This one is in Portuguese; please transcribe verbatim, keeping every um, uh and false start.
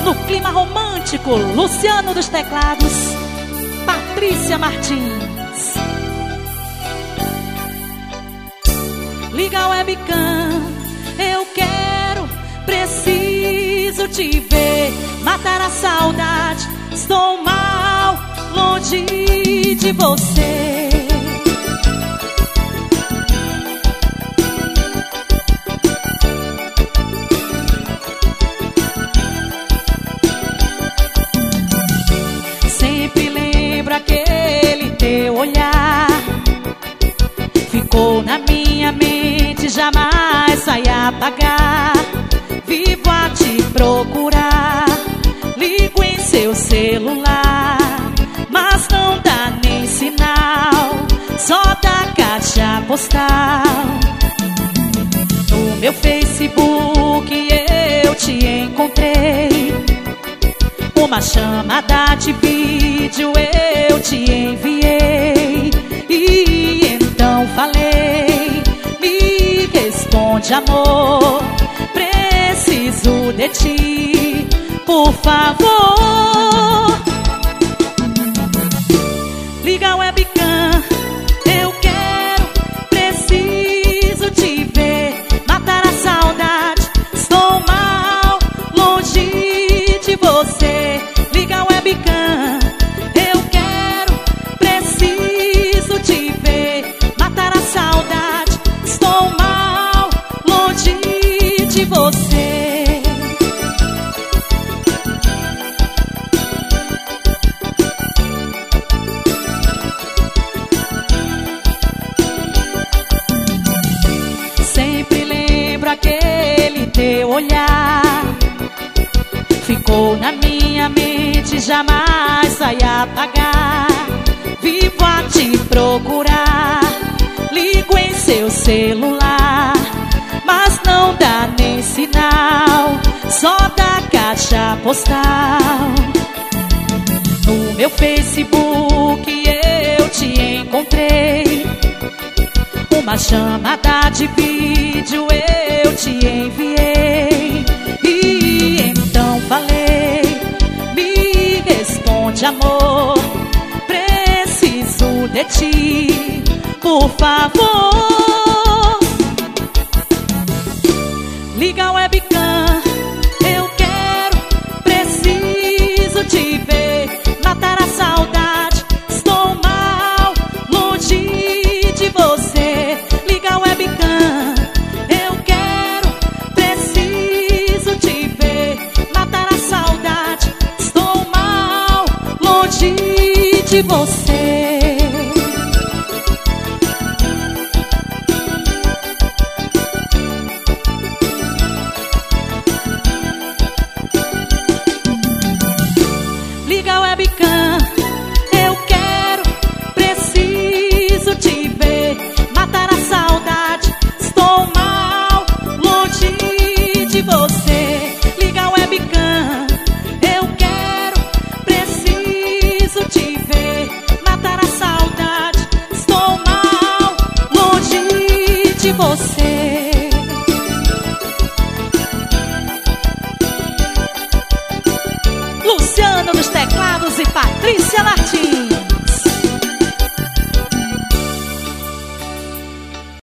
No clima romântico, Luciano dos teclados, Patrícia Martins. Liga a webcam, eu quero, preciso te ver. Matar a saudade, estou mal, longe de você. Sempre lembro aquele teu olhar, ficou na minha mente, jamais vai apagar. Vivo a te procurar, ligo em seu celular, mas não dá nem sinal, só dá caixa postal. No meu Facebook eu te encontrei, uma chamada de vídeo eu te enviei. E então falei, me responde amor, preciso de ti, por favor. Liga a webcam, eu quero, preciso te ver. Matar a saudade, estou mal, longe de você. Liga a webcam, eu quero, preciso te ver. Matar a saudade, estou mal, longe de você. Sempre lembro aquele teu olhar, ficou na minha mente, jamais vai apagar. Vivo a te procurar, ligo em seu celular, mas não dá nem sinal, só dá caixa postal. No meu Facebook eu te encontrei, uma chamada de vídeo eu te enviei. E então falei, me responde amor, preciso de ti, por favor. Liga a webcam, eu quero, preciso te ver. Matar a saudade, estou mal, longe de você. Liga a webcam, eu quero, preciso te ver. Matar a saudade, estou mal, longe de você. Liga a webcam, eu quero, preciso te ver. Matar a saudade, estou mal, longe de você. Liga a webcam, eu quero, preciso te ver. Matar a saudade, estou mal, longe de você.